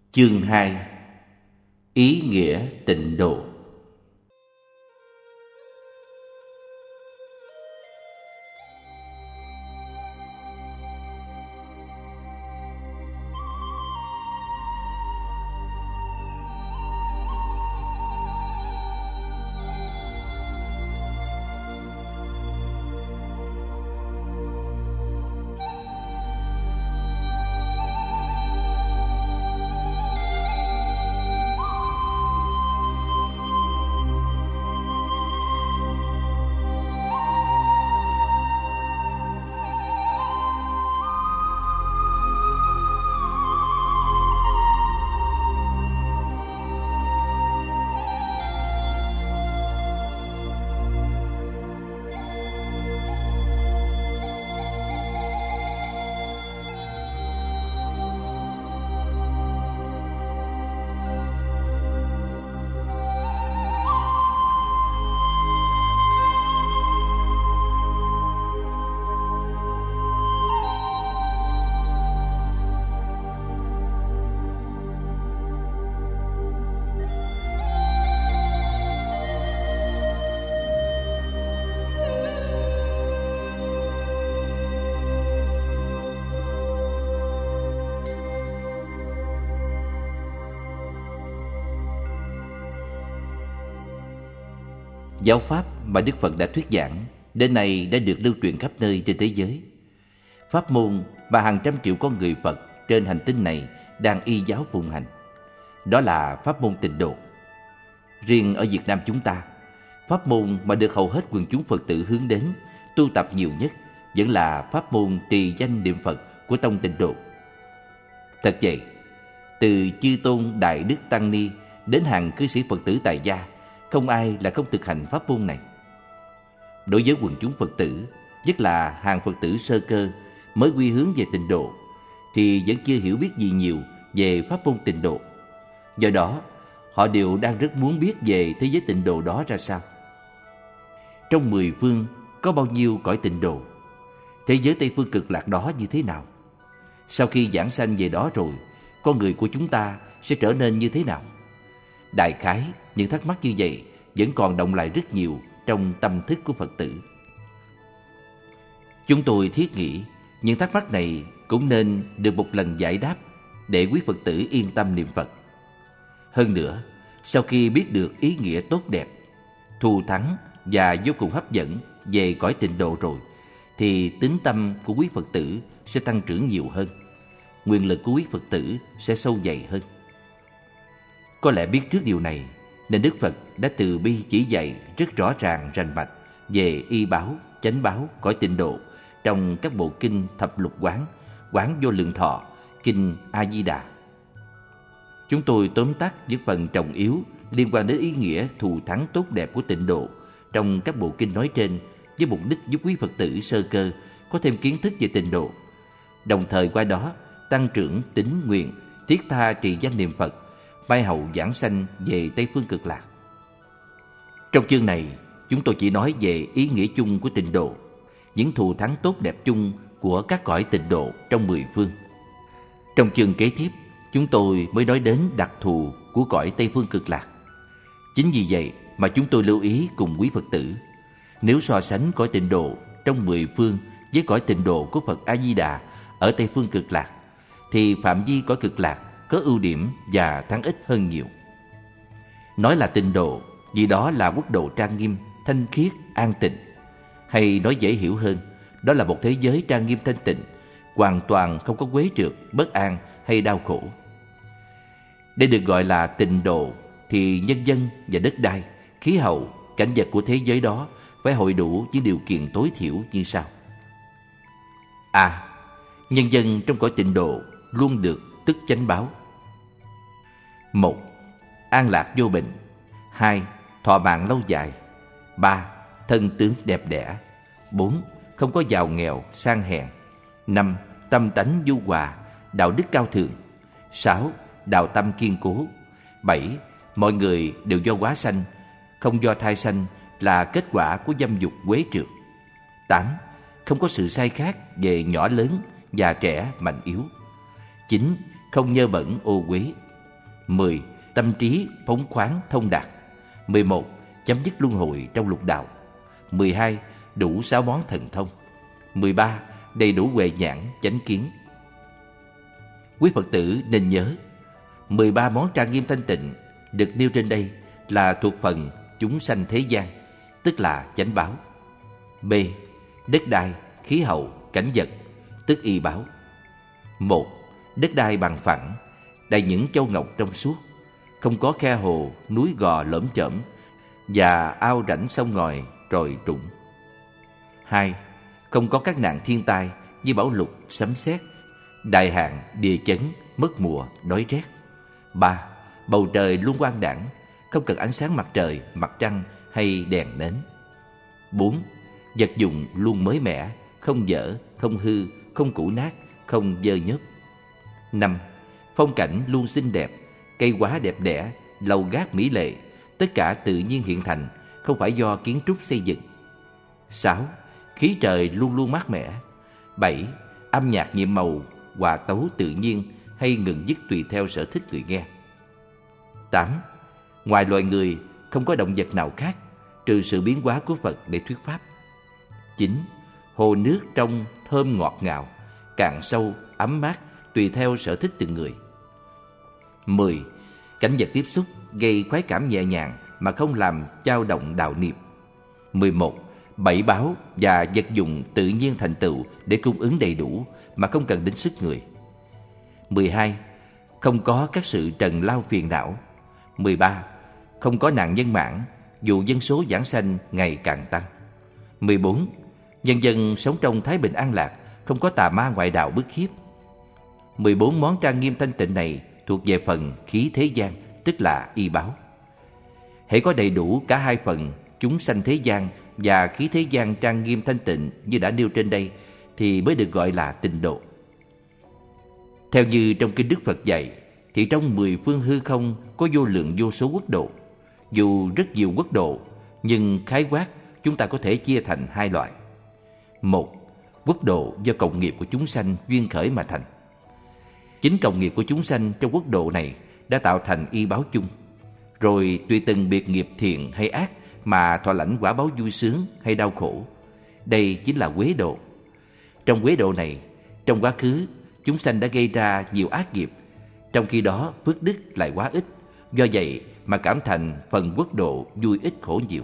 Chương 2: Ý nghĩa tịnh độ. Giáo pháp mà Đức Phật đã thuyết giảng đến nay đã được lưu truyền khắp nơi trên thế giới. Pháp môn mà hàng trăm triệu con người Phật trên hành tinh này đang y giáo phụng hành, đó là pháp môn tịnh độ. Riêng ở Việt Nam chúng ta, pháp môn mà được hầu hết quần chúng Phật tử hướng đến, tu tập nhiều nhất vẫn là pháp môn trì danh niệm Phật của tông tịnh độ. Thật vậy, từ chư tôn Đại Đức Tăng Ni đến hàng cư sĩ Phật tử tại gia, không ai là không thực hành pháp môn này. Đối với quần chúng Phật tử, nhất là hàng Phật tử sơ cơ mới quy hướng về tịnh độ, thì vẫn chưa hiểu biết gì nhiều về pháp môn tịnh độ. Do đó, họ đều đang rất muốn biết về thế giới tịnh độ đó ra sao. Trong 10 phương có bao nhiêu cõi tịnh độ? Thế giới Tây Phương Cực Lạc đó như thế nào? Sau khi giảng sanh về đó rồi, con người của chúng ta sẽ trở nên như thế nào? Đại khái, những thắc mắc như vậy vẫn còn động lại rất nhiều trong tâm thức của Phật tử. Chúng tôi thiết nghĩ những thắc mắc này cũng nên được một lần giải đáp để quý Phật tử yên tâm niệm Phật. Hơn nữa, sau khi biết được ý nghĩa tốt đẹp, thù thắng và vô cùng hấp dẫn về cõi tịnh độ rồi, thì tín tâm của quý Phật tử sẽ tăng trưởng nhiều hơn, nguyện lực của quý Phật tử sẽ sâu dày hơn. Có lẽ biết trước điều này nên Đức Phật đã từ bi chỉ dạy rất rõ ràng rành mạch về y báo, chánh báo, cõi tịnh độ trong các bộ kinh Thập Lục Quán, Quán Vô Lượng Thọ, kinh A Di Đà. Chúng tôi tóm tắt những phần trọng yếu liên quan đến ý nghĩa thù thắng tốt đẹp của tịnh độ trong các bộ kinh nói trên, với mục đích giúp quý Phật tử sơ cơ có thêm kiến thức về tịnh độ, đồng thời qua đó tăng trưởng tín nguyện, thiết tha trì danh niệm Phật, mai hậu giảng sanh về Tây Phương Cực Lạc. Trong chương này, chúng tôi chỉ nói về ý nghĩa chung của tịnh độ, những thù thắng tốt đẹp chung của các cõi tịnh độ trong 10 phương. Trong chương kế tiếp, chúng tôi mới nói đến đặc thù của cõi Tây Phương Cực Lạc. Chính vì vậy mà chúng tôi lưu ý cùng quý Phật tử, nếu so sánh cõi tịnh độ trong 10 phương với cõi tịnh độ của Phật A Di Đà ở Tây Phương Cực Lạc, thì phạm vi cõi Cực Lạc có ưu điểm và thắng ích hơn nhiều. Nói là tịnh độ vì đó là quốc độ trang nghiêm, thanh khiết, an tịnh. Hay nói dễ hiểu hơn, đó là một thế giới trang nghiêm thanh tịnh, hoàn toàn không có quấy rượt, bất an hay đau khổ. Để được gọi là tịnh độ thì nhân dân và đất đai, khí hậu, cảnh vật của thế giới đó phải hội đủ những điều kiện tối thiểu như sau. A. Nhân dân trong cõi tịnh độ luôn được tức chánh báo. 1. An lạc vô bệnh. 2. Thọ mạng lâu dài. 3. Thân tướng đẹp đẽ. 4. Không có giàu nghèo, sang hèn. 5. Tâm tánh nhu hòa, đạo đức cao thượng. 6. Đạo tâm kiên cố. 7. Mọi người đều do hóa sanh, không do thai sanh, là kết quả của dâm dục quế trượt. 8. Không có sự sai khác về nhỏ lớn, già trẻ, mạnh yếu. 9. Không nhơ bẩn ô uế. 10. Tâm trí phóng khoáng thông đạt. 11. Chấm dứt luân hồi trong lục đạo. 12. Đủ 6 món thần thông. 13. Đầy đủ huệ nhãn chánh kiến. Quý Phật tử nên nhớ, 13 món trang nghiêm thanh tịnh được nêu trên đây là thuộc phần chúng sanh thế gian, tức là chánh báo. B. Đất đai, khí hậu, cảnh vật, tức y báo. 1. Đất đai bằng phẳng, đầy những châu ngọc trong suốt, không có khe hồ, núi gò lởm chởm và ao rãnh sông ngòi trồi trũng. 2. Không có các nạn thiên tai như bão lụt, sấm sét, đại hạn, địa chấn, mất mùa, đói rét. 3. Bầu trời luôn quang đãng, không cần ánh sáng mặt trời, mặt trăng hay đèn nến. 4. Vật dụng luôn mới mẻ, không dở, không hư, không cũ nát, không dơ nhớp. 5. Phong cảnh luôn xinh đẹp, cây quá đẹp đẽ, lầu gác mỹ lệ, tất cả tự nhiên hiện thành, không phải do kiến trúc xây dựng. 6. Khí trời luôn luôn mát mẻ. 7. Âm nhạc nhiệm màu, hòa tấu tự nhiên hay ngừng dứt tùy theo sở thích người nghe. 8. Ngoài loài người, không có động vật nào khác, trừ sự biến hóa của Phật để thuyết pháp. 9. Hồ nước trong thơm ngọt ngào, cạn sâu, ấm mát, tùy theo sở thích từng người. 10. Cảnh vật tiếp xúc gây khoái cảm nhẹ nhàng mà không làm dao động đạo niệm. 11. Bảy báo và vật dụng tự nhiên thành tựu để cung ứng đầy đủ mà không cần đến sức người. 12. Không có các sự trần lao phiền não. 13. Không có nạn nhân mãn dù dân số giảng sanh ngày càng tăng. 14. Nhân dân sống trong thái bình an lạc, không có tà ma ngoại đạo bức hiếp. 14 món trang nghiêm thanh tịnh này thuộc về phần khí thế gian, tức là y báo. Hễ có đầy đủ cả hai phần chúng sanh thế gian và khí thế gian trang nghiêm thanh tịnh như đã nêu trên đây thì mới được gọi là tịnh độ. Theo như trong kinh Đức Phật dạy, thì trong 10 phương hư không có vô lượng vô số quốc độ. Dù rất nhiều quốc độ, nhưng khái quát chúng ta có thể chia thành hai loại. 1. Quốc độ do cộng nghiệp của chúng sanh duyên khởi mà thành. Chính cộng nghiệp của chúng sanh trong quốc độ này đã tạo thành y báo chung, rồi tùy từng biệt nghiệp thiện hay ác mà thọ lãnh quả báo vui sướng hay đau khổ. Đây chính là quế độ. Trong quế độ này, trong quá khứ chúng sanh đã gây ra nhiều ác nghiệp, trong khi đó phước đức lại quá ít, do vậy mà cảm thành phần quốc độ vui ít khổ nhiều.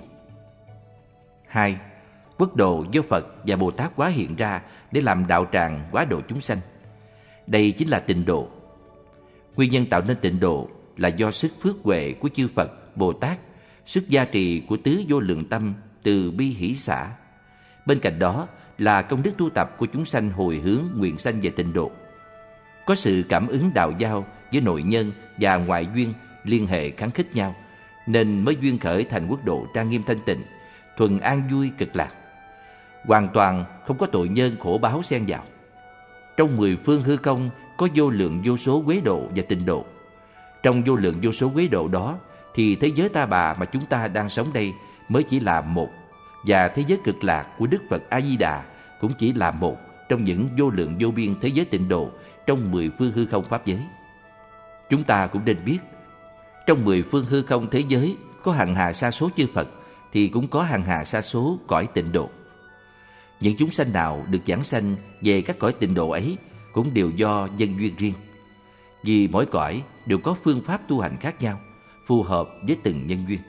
2. Quốc độ do Phật và Bồ Tát hóa hiện ra để làm đạo tràng hóa độ chúng sanh. Đây chính là tịnh độ. Nguyên nhân tạo nên tịnh độ là do sức phước huệ của chư Phật, Bồ Tát, sức gia trì của tứ vô lượng tâm từ bi hỷ xả. Bên cạnh đó là công đức tu tập của chúng sanh hồi hướng nguyện sanh về tịnh độ. Có sự cảm ứng đạo giao với nội nhân và ngoại duyên liên hệ kháng khích nhau, nên mới duyên khởi thành quốc độ trang nghiêm thanh tịnh, thuần an vui cực lạc. Hoàn toàn không có tội nhân khổ báo xen vào. Trong 10 phương hư không có vô lượng vô số quế độ và tịnh độ. Trong vô lượng vô số quế độ đó thì thế giới ta bà mà chúng ta đang sống đây mới chỉ là một, và thế giới cực lạc của Đức Phật A Di Đà cũng chỉ là một trong những vô lượng vô biên thế giới tịnh độ trong 10 phương hư không pháp giới. Chúng ta cũng nên biết, trong 10 phương hư không thế giới có hằng hà sa số chư Phật, thì cũng có hằng hà sa số cõi tịnh độ. Những chúng sanh nào được giảng sanh về các cõi tịnh độ ấy cũng đều do nhân duyên riêng, vì mỗi cõi đều có phương pháp tu hành khác nhau, phù hợp với từng nhân duyên.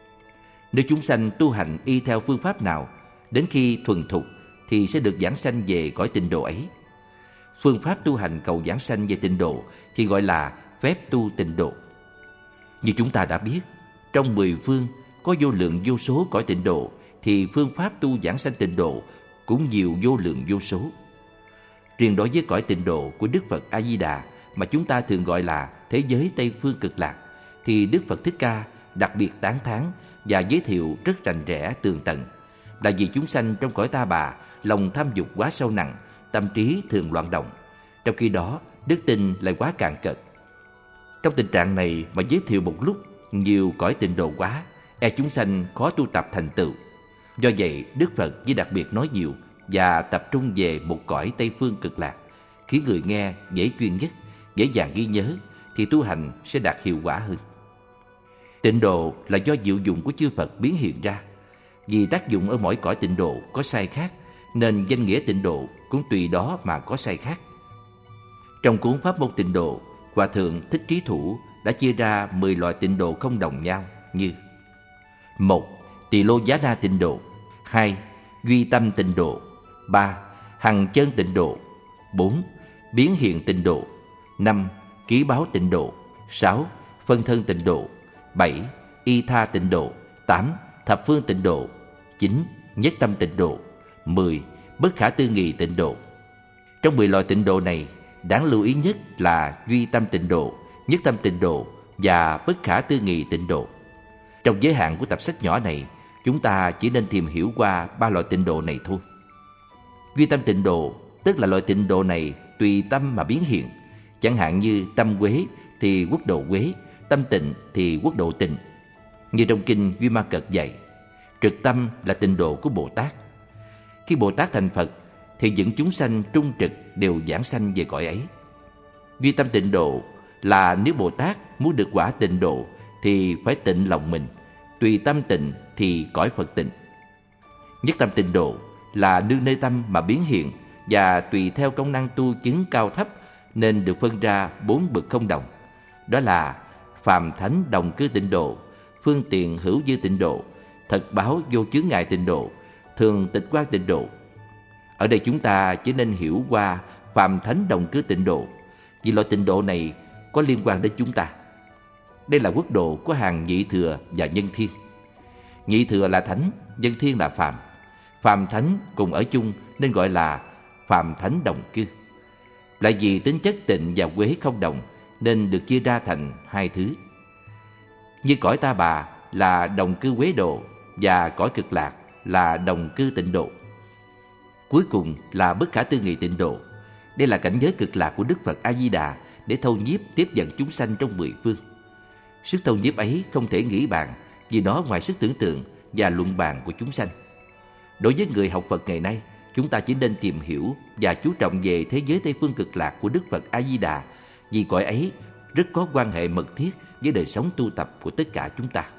Nếu chúng sanh tu hành y theo phương pháp nào, đến khi thuần thục thì sẽ được giảng sanh về cõi tịnh độ ấy. Phương pháp tu hành cầu giảng sanh về tịnh độ thì gọi là phép tu tịnh độ. Như chúng ta đã biết, trong 10 phương có vô lượng vô số cõi tịnh độ, thì phương pháp tu giảng sanh tịnh độ cũng nhiều vô lượng vô số. Riêng đối với cõi tịnh độ của Đức Phật A Di Đà mà chúng ta thường gọi là thế giới Tây phương cực lạc, thì Đức Phật Thích Ca đặc biệt tán thán và giới thiệu rất rành rẽ tường tận, là vì chúng sanh trong cõi ta bà lòng tham dục quá sâu nặng, tâm trí thường loạn động, trong khi đó đức tin lại quá cạn cợt. Trong tình trạng này mà giới thiệu một lúc nhiều cõi tịnh độ quá, chúng sanh khó tu tập thành tựu. Do vậy Đức Phật chỉ đặc biệt nói nhiều và tập trung về một cõi Tây phương cực lạc, khiến người nghe dễ chuyên nhất, dễ dàng ghi nhớ thì tu hành sẽ đạt hiệu quả hơn. Tịnh độ là do diệu dụng của chư Phật biến hiện ra. Vì tác dụng ở mỗi cõi tịnh độ có sai khác, nên danh nghĩa tịnh độ cũng tùy đó mà có sai khác. Trong cuốn Pháp môn tịnh độ, Hòa thượng Thích Trí Thủ đã chia ra 10 loại tịnh độ không đồng nhau như: 1. Tỳ lô giá na tịnh độ. 2. Duy tâm tịnh độ. 3. Hằng chân tịnh độ. 4. Biến hiện tịnh độ. 5. Ký báo tịnh độ. 6. Phân thân tịnh độ. 7. Y tha tịnh độ. 8. Thập phương tịnh độ. 9. Nhất tâm tịnh độ. 10. Bất khả tư nghị tịnh độ. Trong 10 loại tịnh độ này, đáng lưu ý nhất là duy tâm tịnh độ, nhất tâm tịnh độ và bất khả tư nghị tịnh độ. Trong giới hạn của tập sách nhỏ này, chúng ta chỉ nên tìm hiểu qua 3 loại tịnh độ này thôi. Duy tâm tịnh độ tức là loại tịnh độ này tùy tâm mà biến hiện. Chẳng hạn như tâm quế thì quốc độ quế, tâm tịnh thì quốc độ tịnh. Như trong kinh Duy Ma Cật dạy, trực tâm là tịnh độ của Bồ Tát. Khi Bồ Tát thành Phật thì những chúng sanh trung trực đều giảng sanh về cõi ấy. Duy tâm tịnh độ là nếu Bồ Tát muốn được quả tịnh độ thì phải tịnh lòng mình, tùy tâm tịnh thì cõi Phật tịnh. Nhất tâm tịnh độ là nương nơi tâm mà biến hiện và tùy theo công năng tu chứng cao thấp nên được phân ra 4 bậc không đồng. Đó là phàm thánh đồng cư tịnh độ, phương tiện hữu dư tịnh độ, thật báo vô chướng ngại tịnh độ, thường tịch quan tịnh độ. Ở đây chúng ta chỉ nên hiểu qua phàm thánh đồng cư tịnh độ, vì loại tịnh độ này có liên quan đến chúng ta. Đây là quốc độ của hàng nhị thừa và nhân thiên. Nhị thừa là thánh, nhân thiên là phàm. Phàm thánh cùng ở chung nên gọi là phàm thánh đồng cư. Lại vì tính chất tịnh và quế không đồng nên được chia ra thành 2 thứ. Như cõi Ta Bà là đồng cư quế độ và cõi Cực Lạc là đồng cư tịnh độ. Cuối cùng là bất khả tư nghị tịnh độ. Đây là cảnh giới cực lạc của Đức Phật A Di Đà để thâu nhiếp tiếp dẫn chúng sanh trong 10 phương. Sức thâu nhiếp ấy không thể nghĩ bàn, vì nó ngoài sức tưởng tượng và luận bàn của chúng sanh. Đối với người học Phật ngày nay, chúng ta chỉ nên tìm hiểu và chú trọng về thế giới Tây phương cực lạc của Đức Phật A Di Đà, vì cõi ấy rất có quan hệ mật thiết với đời sống tu tập của tất cả chúng ta.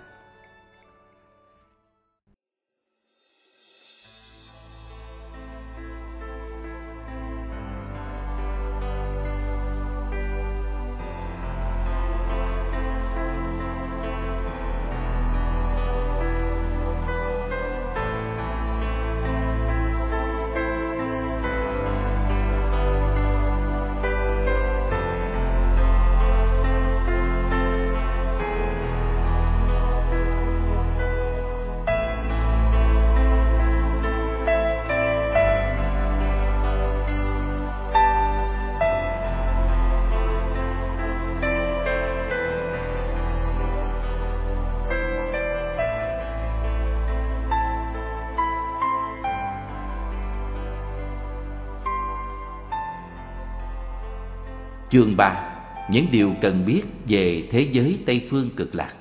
Chương 3. Những điều cần biết về thế giới Tây phương cực lạc.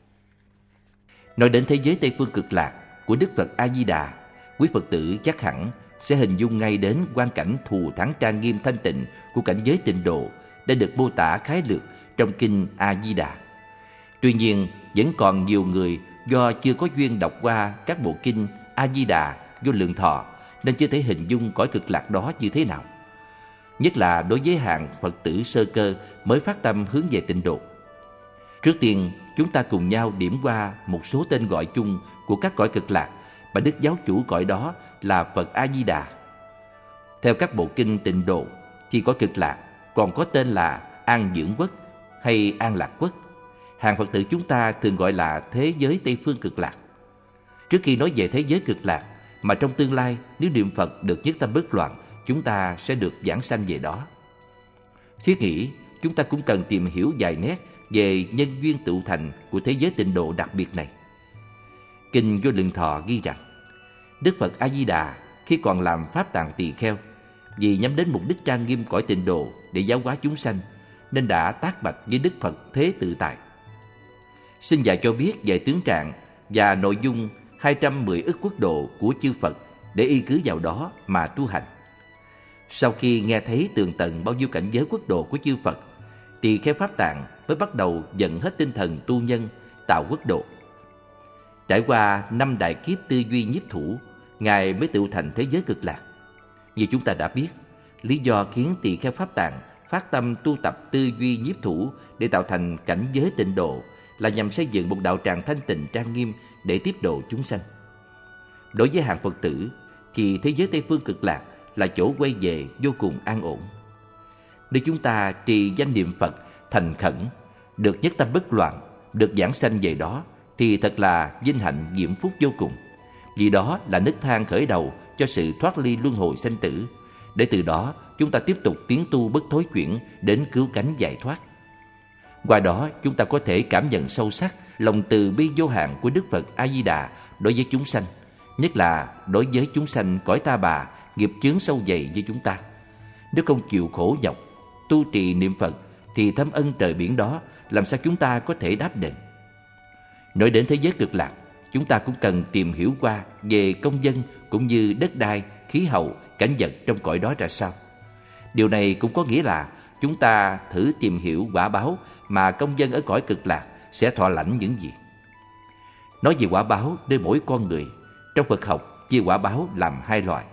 Nói đến thế giới Tây phương cực lạc của Đức Phật A Di Đà, quý Phật tử chắc hẳn sẽ hình dung ngay đến quang cảnh thù thắng trang nghiêm thanh tịnh của cảnh giới tịnh độ đã được mô tả khái lược trong kinh A Di Đà. Tuy nhiên, vẫn còn nhiều người do chưa có duyên đọc qua các bộ kinh A Di Đà, Vô Lượng Thọ nên chưa thể hình dung cõi cực lạc đó như thế nào. Nhất là đối với hạng Phật tử sơ cơ mới phát tâm hướng về tịnh độ. Trước tiên, chúng ta cùng nhau điểm qua một số tên gọi chung của các cõi cực lạc mà Đức Giáo chủ cõi đó là Phật A Di Đà. Theo các bộ kinh tịnh độ, thì cõi cực lạc còn có tên là An Dưỡng Quốc hay An Lạc Quốc. Hàng Phật tử chúng ta thường gọi là thế giới Tây phương cực lạc. Trước khi nói về thế giới cực lạc, mà trong tương lai nếu niệm Phật được nhất tâm bất loạn, chúng ta sẽ được giảng sanh về đó. Thiết nghĩ, chúng ta cũng cần tìm hiểu vài nét về nhân duyên tụ thành của thế giới tịnh độ đặc biệt này. Kinh Vô Lượng Thọ ghi rằng, Đức Phật A Di Đà khi còn làm pháp tạng tỳ kheo, vì nhắm đến mục đích trang nghiêm cõi tịnh độ để giáo hóa chúng sanh, nên đã tác bạch với Đức Phật Thế Tự Tại. Xin dạy cho biết về tướng trạng và nội dung 210 ức quốc độ của chư Phật để y cứ vào đó mà tu hành. Sau khi nghe thấy tường tận bao nhiêu cảnh giới quốc độ của chư Phật, tỳ kheo Pháp Tạng mới bắt đầu dần hết tinh thần tu nhân, tạo quốc độ. Trải qua 5 đại kiếp tư duy nhiếp thủ, Ngài mới tựu thành thế giới cực lạc. Như chúng ta đã biết, lý do khiến tỳ kheo Pháp Tạng phát tâm tu tập tư duy nhiếp thủ để tạo thành cảnh giới tịnh độ là nhằm xây dựng một đạo tràng thanh tịnh trang nghiêm để tiếp độ chúng sanh. Đối với hàng Phật tử thì thế giới Tây Phương Cực Lạc là chỗ quay về vô cùng an ổn. Nếu chúng ta trì danh niệm Phật thành khẩn, được nhất tâm bất loạn, được giảng sanh về đó, thì thật là vinh hạnh diễm phúc vô cùng. Vì đó là nấc thang khởi đầu cho sự thoát ly luân hồi sanh tử, để từ đó chúng ta tiếp tục tiến tu bất thối chuyển đến cứu cánh giải thoát. Qua đó chúng ta có thể cảm nhận sâu sắc lòng từ bi vô hạn của Đức Phật A Di Đà đối với chúng sanh, nhất là đối với chúng sanh cõi ta bà nghiệp chướng sâu dày như chúng ta. Nếu không chịu khổ nhọc tu trì niệm Phật thì thâm ân trời biển đó làm sao chúng ta có thể đáp đền. Nói đến thế giới cực lạc, chúng ta cũng cần tìm hiểu qua về công dân cũng như đất đai, khí hậu, cảnh vật trong cõi đó ra sao. Điều này cũng có nghĩa là chúng ta thử tìm hiểu quả báo mà công dân ở cõi cực lạc sẽ thọ lãnh những gì. Nói về quả báo nơi mỗi con người, trong Phật học chia quả báo làm 2 loại.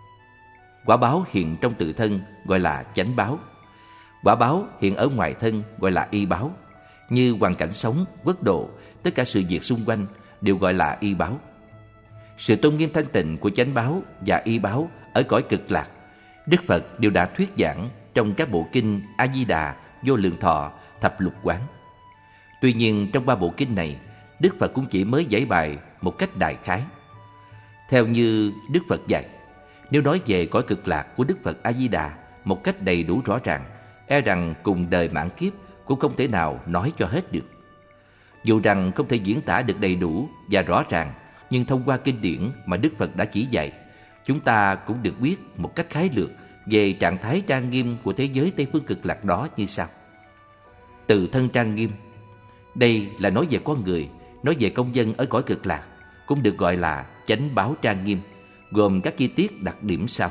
Quả báo hiện trong tự thân gọi là chánh báo. Quả báo hiện ở ngoài thân gọi là y báo. Như hoàn cảnh sống, quốc độ, tất cả sự việc xung quanh đều gọi là y báo. Sự tôn nghiêm thanh tịnh của chánh báo và y báo ở cõi cực lạc, Đức Phật đều đã thuyết giảng trong các bộ kinh A Di Đà, Vô Lượng Thọ, Thập Lục Quán. Tuy nhiên trong 3 bộ kinh này, Đức Phật cũng chỉ mới giải bài một cách đại khái. Theo như Đức Phật dạy, nếu nói về cõi cực lạc của Đức Phật A Di Đà một cách đầy đủ rõ ràng, e rằng cùng đời mãn kiếp cũng không thể nào nói cho hết được. Dù rằng không thể diễn tả được đầy đủ và rõ ràng, nhưng thông qua kinh điển mà Đức Phật đã chỉ dạy, chúng ta cũng được biết một cách khái lược về trạng thái trang nghiêm của thế giới Tây Phương Cực Lạc đó như sau. Từ thân trang nghiêm, đây là nói về con người, nói về công dân ở cõi cực lạc, cũng được gọi là chánh báo trang nghiêm, gồm các chi tiết đặc điểm sau.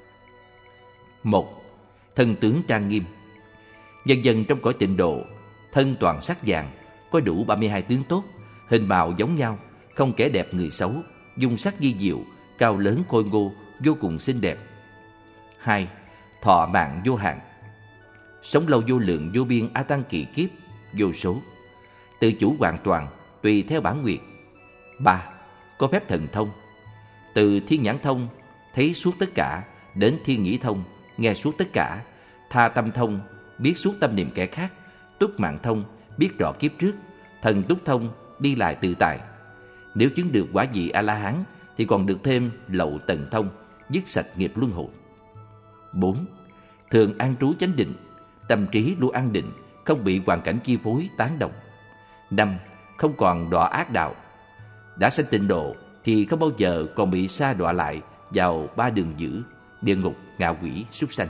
1. Thân tướng trang nghiêm. Nhân dân trong cõi tịnh độ, thân toàn sắc vàng, có đủ 32 tướng tốt, hình mạo giống nhau, không kẻ đẹp người xấu, dung sắc di diệu, cao lớn khôi ngô, vô cùng xinh đẹp. 2. Thọ mạng vô hạn. Sống lâu vô lượng vô biên a tăng kỳ kiếp, vô số. Tự chủ hoàn toàn, tùy theo bản nguyện. 3. Có phép thần thông. Từ thiên nhãn thông, thấy suốt tất cả, đến thiên nhĩ thông, nghe suốt tất cả. Tha tâm thông, biết suốt tâm niệm kẻ khác. Túc mạng thông, biết rõ kiếp trước. Thần túc thông, đi lại tự tại. Nếu chứng được quả vị A-la-hán thì còn được thêm lậu tần thông, dứt sạch nghiệp luân hồi. 4. Thường an trú chánh định, tâm trí luôn an định, không bị hoàn cảnh chi phối tán động. 5. Không còn đọa ác đạo. Đã sanh tịnh độ thì không bao giờ còn bị sa đọa lại vào 3 đường dữ, địa ngục, ngạ quỷ, súc sanh.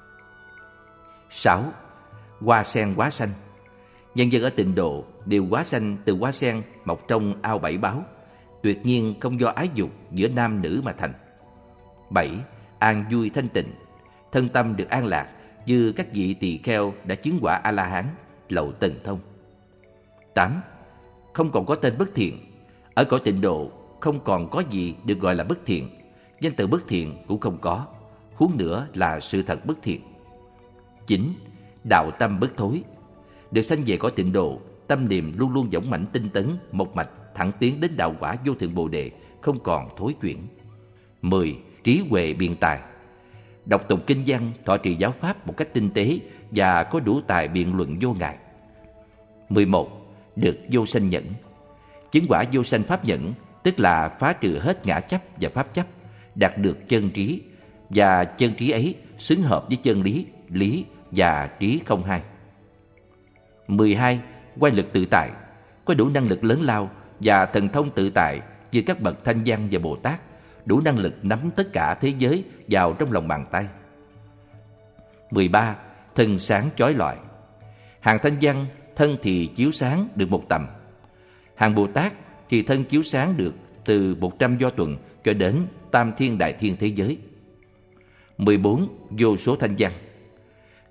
6. Hoa sen hóa sanh. Nhân dân ở tịnh độ đều hóa sanh từ hoa sen mọc trong ao 7 báo, tuyệt nhiên không do ái dục giữa nam nữ mà thành. 7. An vui thanh tịnh, thân tâm được an lạc như các vị tỳ kheo đã chứng quả A-la-hán, lậu tần thông. 8. Không còn có tên bất thiện. Ở cõi tịnh độ không còn có gì được gọi là bất thiện, danh từ bất thiện cũng không có, huống nữa là sự thật bất thiện. 9. Đạo tâm bất thối. Được sanh về cõi tịnh độ, tâm niệm luôn luôn dũng mãnh tinh tấn, một mạch thẳng tiến đến đạo quả vô thượng bồ đề, không còn thối chuyển. 10. Trí huệ biện tài. Đọc tụng kinh văn, thọ trì giáo pháp một cách tinh tế và có đủ tài biện luận vô ngại. 11. Được vô sanh nhẫn. Chứng quả vô sanh pháp nhẫn, tức là phá trừ hết ngã chấp và pháp chấp, đạt được chân trí, và chân trí ấy xứng hợp với chân lý, lý và trí không hai. 12. Quay lực tự tại, có đủ năng lực lớn lao và thần thông tự tại như các bậc Thanh Văn và Bồ Tát, đủ năng lực nắm tất cả thế giới vào trong lòng bàn tay. 13. Thân sáng chói lọi. Hàng Thanh Văn thân thì chiếu sáng được 1 tầm, hàng Bồ Tát thì thân chiếu sáng được từ 100 do tuần cho đến tam thiên đại thiên thế giới. 14. Vô số Thanh Văn.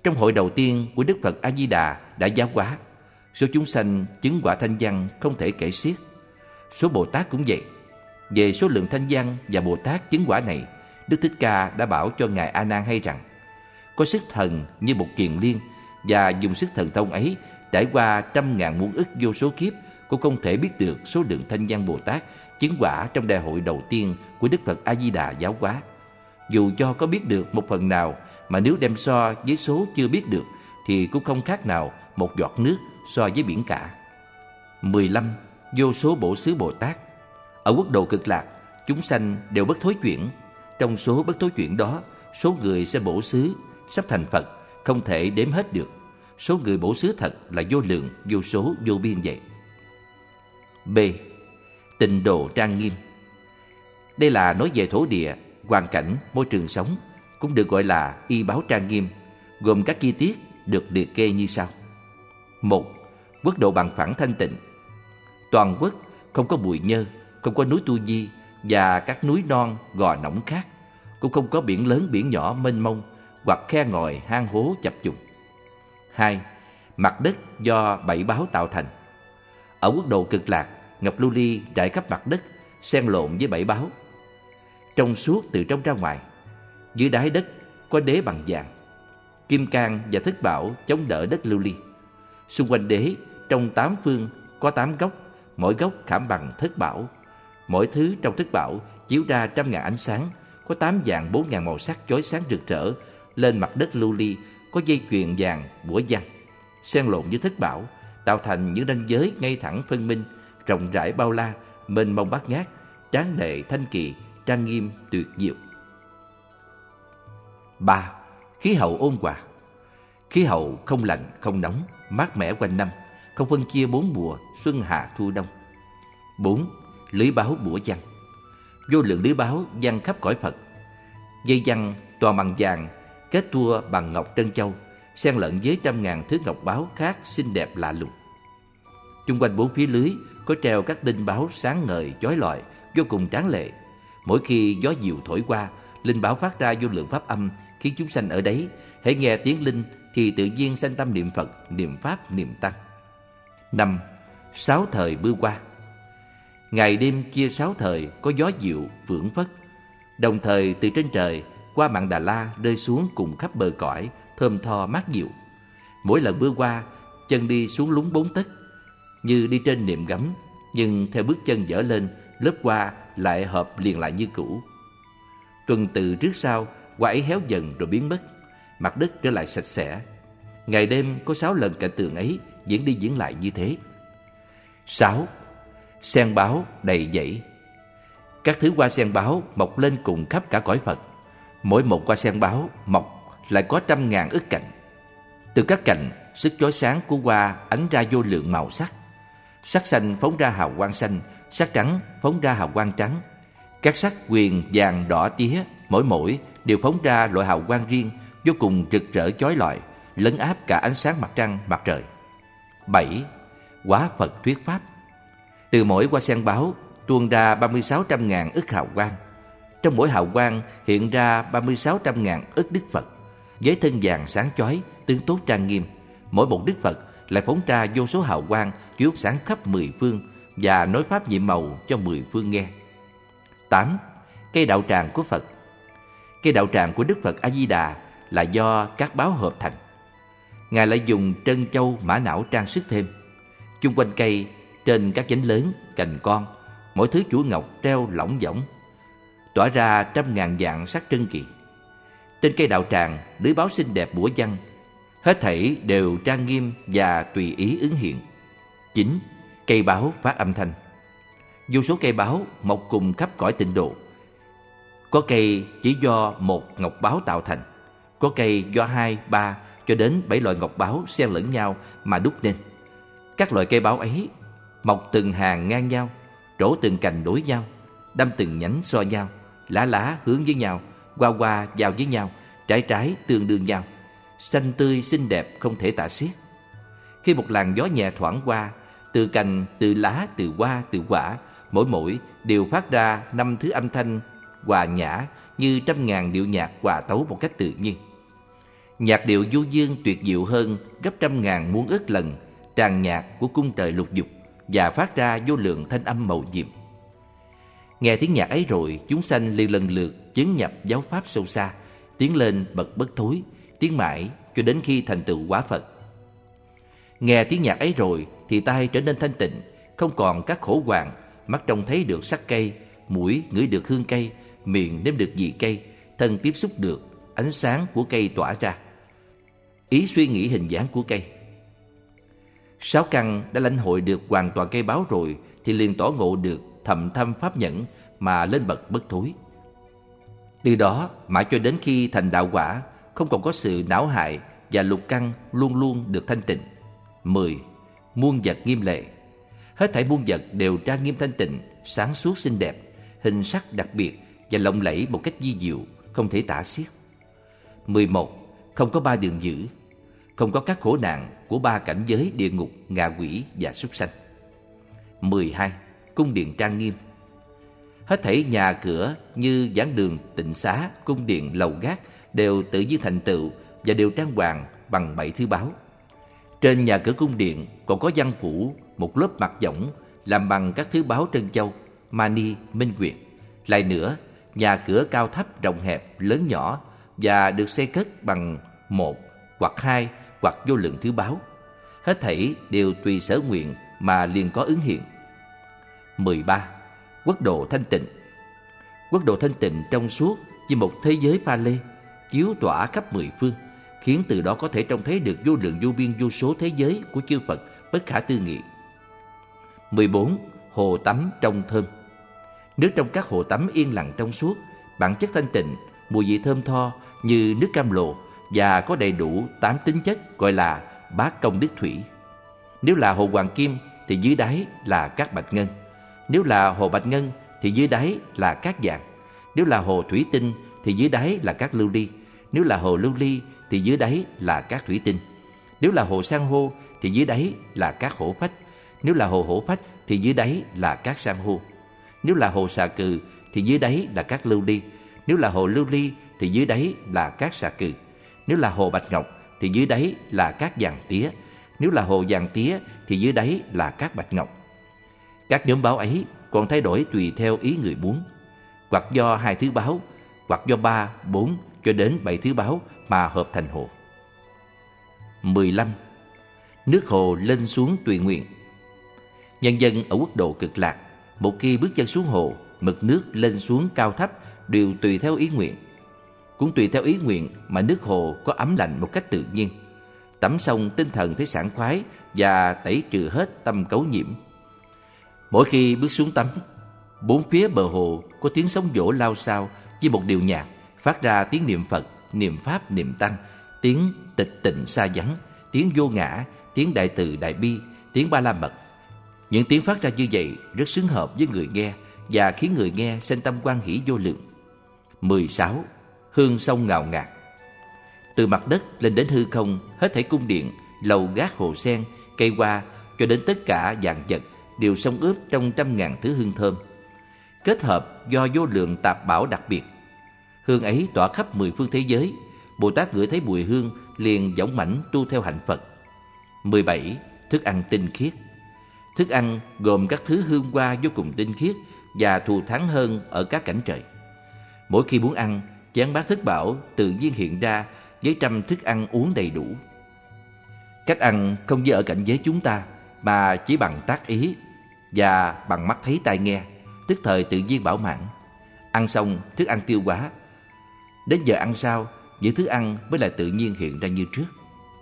Trong hội đầu tiên của Đức Phật A-di-đà đã giáo hóa, số chúng sanh chứng quả thanh văn không thể kể xiết. Số Bồ Tát cũng vậy. Về số lượng thanh văn và Bồ Tát chứng quả này, Đức Thích Ca đã bảo cho Ngài A Nan hay rằng có sức thần như một kiền liên, và dùng sức thần thông ấy trải qua 100.000 muôn ức vô số kiếp cũng không thể biết được số lượng thanh văn Bồ Tát chứng quả trong đại hội đầu tiên của Đức Phật A-di-đà giáo hóa. Dù cho có biết được một phần nào, mà nếu đem so với số chưa biết được thì cũng không khác nào một giọt nước so với biển cả. 15. Vô số bổ xứ Bồ Tát. Ở quốc độ Cực Lạc, chúng sanh đều bất thối chuyển. Trong số bất thối chuyển đó, số người sẽ bổ xứ sắp thành Phật không thể đếm hết được. Số người bổ xứ thật là vô lượng, vô số, vô biên vậy. B. Tịnh độ trang nghiêm. Đây là nói về thổ địa, hoàn cảnh, môi trường sống, cũng được gọi là y báo trang nghiêm, gồm các chi tiết được liệt kê như sau. 1. Quốc độ bằng phẳng thanh tịnh. Toàn quốc không có bụi nhơ, không có núi Tu Di và các núi non gò nõng khác, cũng không có biển lớn biển nhỏ mênh mông hoặc khe ngòi hang hố chập trùng. 2. Mặt đất do 7 báo tạo thành. Ở quốc độ Cực Lạc, ngọc lưu ly trải khắp mặt đất, xen lộn với 7 báo, trong suốt từ trong ra ngoài. Dưới đáy đất có đế bằng vàng, kim cang và thất bảo chống đỡ đất lưu ly. Xung quanh đế trong 8 phương có 8 góc, mỗi góc khảm bằng thất bảo. Mỗi thứ trong thất bảo chiếu ra 100.000 ánh sáng, có 8 vàng 4.000 màu sắc chói sáng rực rỡ. Lên mặt đất lưu ly có dây chuyền vàng bủa văn, xen lộn với thất bảo, tạo thành những ranh giới ngay thẳng phân minh, rộng rãi bao la, mênh mông bát ngát, tráng lệ thanh kỳ, trang nghiêm tuyệt diệu. 3. Khí hậu ôn hòa. Khí hậu không lạnh không nóng, mát mẻ quanh năm, không phân chia 4 mùa xuân hạ thu đông. 4. Lưới báo bủa văn. Vô lượng lưới báo văn khắp cõi Phật. Dây văn toàn bằng vàng, kết tua bằng ngọc trân châu, xen lẫn với 100.000 thứ ngọc báo khác xinh đẹp lạ lùng. Chung quanh 4 phía lưới có treo các đinh báo sáng ngời chói lọi, vô cùng tráng lệ. Mỗi khi gió diều thổi qua, linh báo phát ra vô lượng pháp âm, khiến chúng sanh ở đấy hễ nghe tiếng linh thì tự nhiên sanh tâm niệm Phật, niệm Pháp, niệm Tăng. 5. 6 thời bưa qua. Ngày đêm chia 6 thời có gió dịu phưởng phất, đồng thời từ trên trời qua Mạn Đà La rơi xuống cùng khắp bờ cõi, thơm tho mát dịu. Mỗi lần bưa qua, chân đi xuống lún 4 tấc, như đi trên niệm gấm, nhưng theo bước chân dở lên, lớp hoa lại hợp liền lại như cũ. Tuần tự trước sau, hoa ấy héo dần rồi biến mất, mặt đất trở lại sạch sẽ. Ngày đêm có 6 lần cảnh tượng ấy diễn đi diễn lại như thế. 6. Sen báo đầy dẫy. Các thứ hoa sen báo mọc lên cùng khắp cả cõi Phật. Mỗi một hoa sen báo mọc lại có 100.000 ức cành. Từ các cành, sức chói sáng của hoa ánh ra vô lượng màu sắc. Sắc xanh phóng ra hào quang xanh, sắc trắng phóng ra hào quang trắng. Các sắc huyền, vàng, đỏ, tía, mỗi đều phóng ra loại hào quang riêng, vô cùng rực rỡ chói lọi, lấn áp cả ánh sáng mặt trăng, mặt trời. 7. Quả Phật thuyết pháp. Từ mỗi hoa sen báo tuôn ra 3600.000 ức hào quang. Trong mỗi hào quang hiện ra 3600.000 ức Đức Phật, với thân vàng sáng chói, tướng tốt trang nghiêm. Mỗi một Đức Phật lại phóng ra vô số hào quang chiếu sáng khắp 10 phương và nói pháp nhiệm màu cho 10 phương nghe. 8. Cây đạo tràng của Phật. Cây đạo tràng của Đức Phật A-di-đà là do các báo hợp thành. Ngài lại dùng trân châu mã não trang sức thêm. Chung quanh cây, trên các nhánh lớn, cành con, mỗi thứ chuỗi ngọc treo lỏng võng, tỏa ra 100.000 dạng sắc trân kỳ. Trên cây đạo tràng, lưới báo xinh đẹp bủa văn, hết thảy đều trang nghiêm và tùy ý ứng hiện. 9. Cây báo phát âm thanh. Vô số cây báo mọc cùng khắp cõi tịnh độ. Có cây chỉ do một ngọc báo tạo thành, có cây do 2, 3 cho đến 7 loại ngọc báo xen lẫn nhau mà đúc nên. Các loại cây báo ấy mọc từng hàng ngang nhau, trổ từng cành đối nhau, đâm từng nhánh so nhau, lá hướng với nhau, hoa giao với nhau, trái tương đương nhau, xanh tươi xinh đẹp không thể tả xiết. Khi một làn gió nhẹ thoảng qua, từ cành, từ lá, từ hoa, từ quả, mỗi đều phát ra 5 thứ âm thanh hòa nhã như 100.000 điệu nhạc hòa tấu một cách tự nhiên. Nhạc điệu du dương tuyệt diệu hơn gấp trăm ngàn muôn ức lần tràng nhạc của cung trời lục dục và phát ra vô lượng thanh âm mầu nhiệm. Nghe tiếng nhạc ấy rồi, chúng sanh liền lần lượt chứng nhập giáo pháp sâu xa, tiến lên bậc bất thối, tiến mãi cho đến khi thành tựu quả Phật. Nghe tiếng nhạc ấy rồi thì tai trở nên thanh tịnh, không còn các khổ hoạn, mắt trông thấy được sắc cây, mũi ngửi được hương cây, miệng nếm được vị cây, thân tiếp xúc được ánh sáng của cây tỏa ra, ý suy nghĩ hình dáng của cây. Sáu căn đã lãnh hội được hoàn toàn cây báo rồi thì liền tỏ ngộ được thậm thâm pháp nhẫn mà lên bậc bất thối. Từ đó mãi cho đến khi thành đạo quả, không còn có sự não hại và lục căn luôn luôn được thanh tịnh. 10. Muôn vật nghiêm lệ. Hết thảy muôn vật đều trang nghiêm thanh tịnh, sáng suốt xinh đẹp, hình sắc đặc biệt và lộng lẫy một cách vi diệu, không thể tả xiết. 11. Không có ba đường dữ, không có các khổ nạn của ba cảnh giới địa ngục, ngạ quỷ và súc sanh. 12. Cung điện trang nghiêm. Hết thảy nhà cửa như giảng đường, tịnh xá, cung điện, lầu gác đều tự nhiên thành tựu và đều trang hoàng bằng 7 thứ báu. Trên nhà cửa cung điện còn có văn phủ một lớp mặt võng làm bằng các thứ báu trân châu, mani, minh nguyệt. Lại nữa, nhà cửa cao thấp, rộng hẹp, lớn nhỏ và được xây cất bằng 1 hoặc 2 hoặc vô lượng thứ báu. Hết thảy đều tùy sở nguyện mà liền có ứng hiện. 13. Quốc độ thanh tịnh. Quốc độ thanh tịnh trong suốt như một thế giới pha lê, chiếu tỏa khắp 10 phương, khiến từ đó có thể trông thấy được vô lượng vô biên vô số thế giới của chư Phật bất khả tư nghị. 14. Hồ tắm trong thơm. Nước trong các hồ tắm yên lặng trong suốt, bản chất thanh tịnh, mùi vị thơm tho như nước cam lộ và có đầy đủ 8 tính chất gọi là bát công đức thủy. Nếu là hồ hoàng kim thì dưới đáy là các bạch ngân. Nếu là hồ bạch ngân thì dưới đáy là các vàng. Nếu là hồ thủy tinh thì dưới đáy là các lưu ly. Nếu là hồ lưu ly thì dưới đáy là các thủy tinh. Nếu là hồ san hô thì dưới đáy là các hổ phách. Nếu là hồ hổ phách thì dưới đáy là các san hô. Nếu là hồ xà cừ thì dưới đáy là các lưu ly. Nếu là hồ lưu ly thì dưới đáy là các xà cừ. Nếu là hồ bạch ngọc thì dưới đáy là các vàng tía. Nếu là hồ vàng tía thì dưới đáy là các bạch ngọc. Các nhóm báo ấy còn thay đổi tùy theo ý người muốn, hoặc do 2 thứ báo, hoặc do 3, 4 cho đến 7 thứ báo mà hợp thành hồ. 15. Nước hồ lên xuống tùy nguyện. Nhân dân ở quốc độ Cực Lạc, một khi bước chân xuống hồ, mực nước lên xuống cao thấp đều tùy theo ý nguyện. Cũng tùy theo ý nguyện mà nước hồ có ấm lạnh một cách tự nhiên. Tắm xong tinh thần thấy sảng khoái và tẩy trừ hết tâm cấu nhiễm. Mỗi khi bước xuống tắm, bốn phía bờ hồ có tiếng sóng vỗ lao xao như một điệu nhạc, phát ra tiếng niệm Phật, niệm Pháp, niệm Tăng, tiếng tịch tịnh xa vắng, tiếng vô ngã, tiếng đại từ đại bi, tiếng ba la mật. Những tiếng phát ra như vậy rất xứng hợp với người nghe và khiến người nghe sanh tâm hoan hỷ vô lượng. 16. Hương sông ngào ngạt. Từ mặt đất lên đến hư không, hết thảy cung điện, lầu gác, hồ sen, cây hoa cho đến tất cả vạn vật đều xông ướp trong trăm ngàn thứ hương thơm, kết hợp do vô lượng tạp bảo đặc biệt. Hương ấy tỏa khắp 10 phương thế giới. Bồ Tát ngửi thấy mùi hương liền dõng mãnh tu theo hạnh Phật. 17. Thức ăn tinh khiết. Thức ăn gồm các thứ hương hoa vô cùng tinh khiết và thù thắng hơn ở các cảnh trời. Mỗi khi muốn ăn, chén bát thức bảo tự nhiên hiện ra với trăm thức ăn uống đầy đủ. Cách ăn không như ở cảnh giới chúng ta, mà chỉ bằng tác ý và bằng mắt thấy tai nghe, tức thời tự nhiên bảo mãn. Ăn xong thức ăn tiêu hóa, đến giờ ăn sau, những thứ ăn mới lại tự nhiên hiện ra như trước.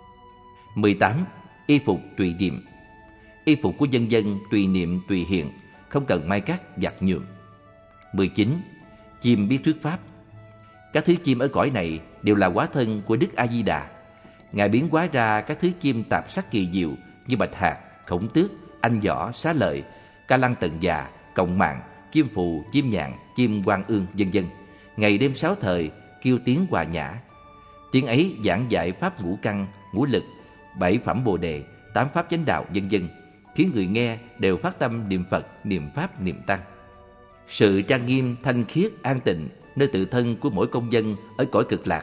18. Y phục tùy niệm. Y phục của dân dân tùy niệm tùy hiện, không cần may cắt giặt nhuộm. 19. Chim biết thuyết pháp. Các thứ chim ở cõi này đều là hóa thân của Đức A Di Đà. Ngài biến hóa ra các thứ chim tạp sắc kỳ diệu như bạch hạc, khổng tước, anh võ, xá lợi, ca lăng tần già, cộng mạng, chim phù, chim nhạn, chim quan ương, vân vân. Ngày đêm 6 thời kêu tiếng hòa nhã. Tiếng ấy giảng dạy pháp ngũ căn, ngũ lực, 7 phẩm bồ đề, 8 pháp chánh đạo, vân vân, khiến người nghe đều phát tâm niệm Phật, niệm Pháp, niệm Tăng. Sự trang nghiêm, thanh khiết, an tịnh nơi tự thân của mỗi công dân ở cõi Cực Lạc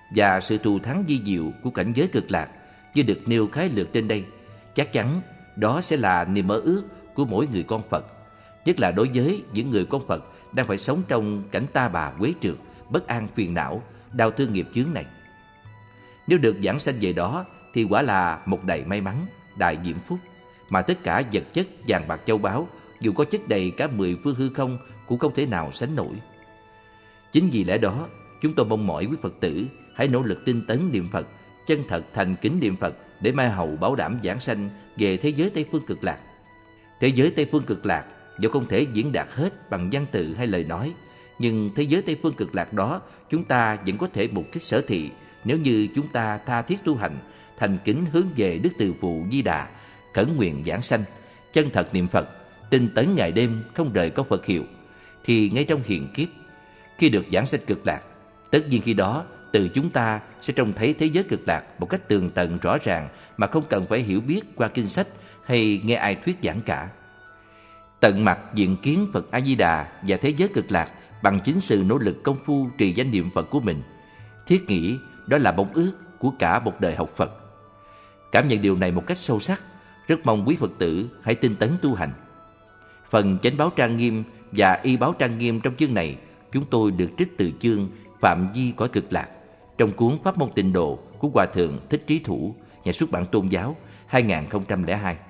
và sự thù thắng vi diệu của cảnh giới cực lạc như được nêu khái lược trên đây, chắc chắn đó sẽ là niềm mơ ước của mỗi người con Phật, nhất là đối với những người con Phật đang phải sống trong cảnh ta bà quế trượt, bất an phiền não, đau thương nghiệp chướng này. Nếu được giảng sanh về đó thì quả là một đại may mắn, đại diễm phúc, mà tất cả vật chất vàng bạc châu báu dù có chất đầy cả 10 phương hư không cũng không thể nào sánh nổi. Chính vì lẽ đó, chúng tôi mong mỏi quý Phật tử hãy nỗ lực tinh tấn niệm Phật, chân thật thành kính niệm Phật để mai hậu bảo đảm giảng sanh về thế giới Tây phương cực lạc. Thế giới Tây phương cực lạc dù không thể diễn đạt hết bằng văn tự hay lời nói, nhưng thế giới Tây phương cực lạc đó chúng ta vẫn có thể mục kích sở thị nếu như chúng ta tha thiết tu hành, thành kính hướng về Đức Từ Phụ Di Đà, khẩn nguyện giảng sanh, chân thật niệm Phật, tinh tấn ngày đêm không rời câu Phật hiệu, thì ngay trong hiện kiếp, khi được giảng sanh cực lạc, tất nhiên khi đó từ chúng ta sẽ trông thấy thế giới cực lạc một cách tường tận rõ ràng mà không cần phải hiểu biết qua kinh sách hay nghe ai thuyết giảng cả. Tận mặt diện kiến Phật A Di Đà và thế giới cực lạc bằng chính sự nỗ lực công phu trì danh niệm Phật của mình, thiết nghĩ đó là mong ước của cả một đời học Phật. Cảm nhận điều này một cách sâu sắc, rất mong quý Phật tử hãy tinh tấn tu hành. Phần chánh báo trang nghiêm và y báo trang nghiêm trong chương này chúng tôi được trích từ chương Phạm Vi cõi cực lạc trong cuốn Pháp môn tịnh độ của Hòa thượng Thích Trí Thủ, nhà xuất bản Tôn giáo, 2002.